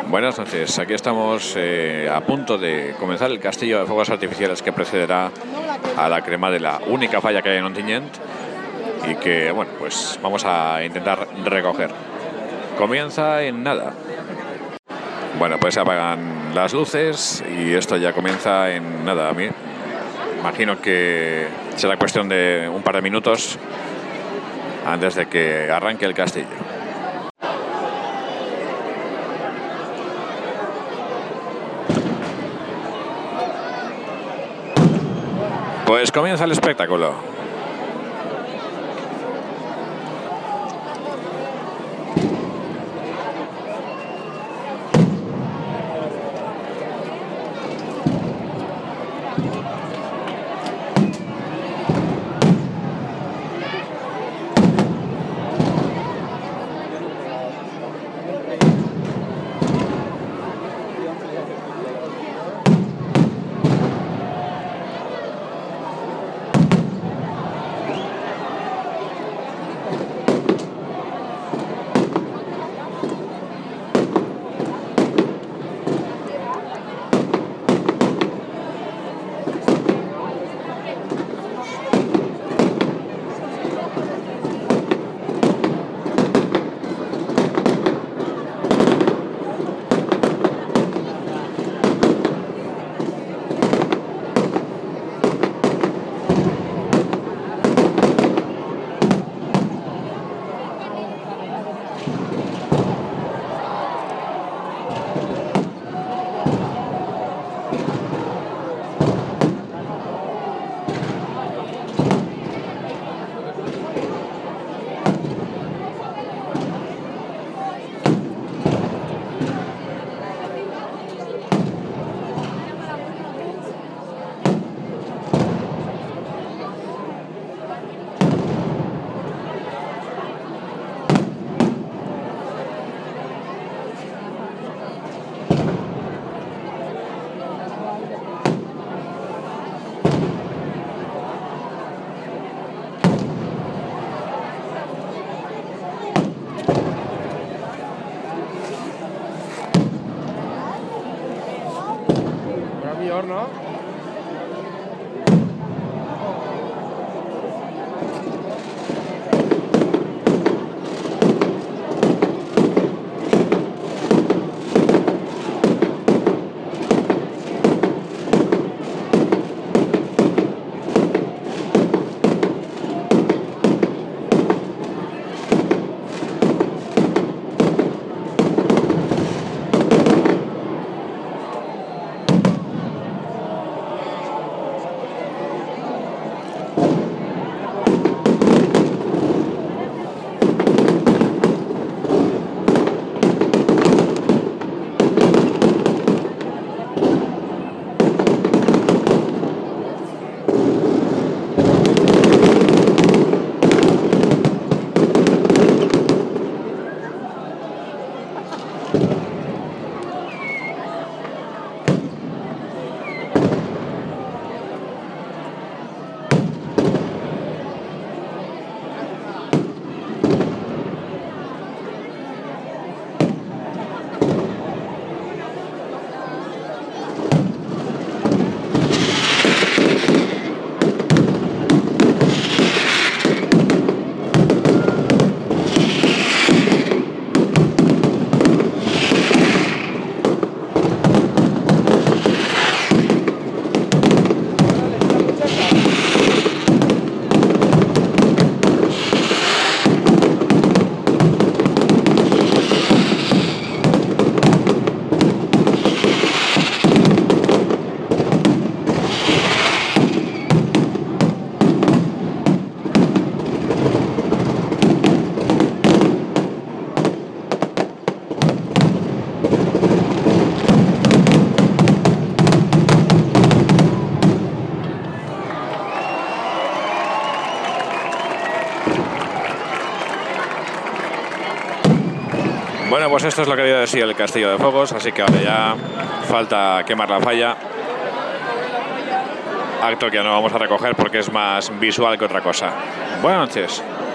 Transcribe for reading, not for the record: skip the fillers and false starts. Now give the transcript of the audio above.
Buenas noches, aquí estamos a punto de comenzar el castillo de fuegos artificiales que precederá a la crema de la única falla que hay en Ontinyent y que, bueno, pues vamos a intentar recoger. Comienza en nada. Bueno, pues se apagan las luces y esto ya comienza en nada. A mí imagino que será cuestión de un par de minutos antes de que arranque el castillo. Pues comienza el espectáculo. ¿No? Bueno, pues esto es lo que había de sí el castillo de fuegos, así que ahora ya falta quemar la falla. Acto que no vamos a recoger porque es más visual que otra cosa. Buenas noches.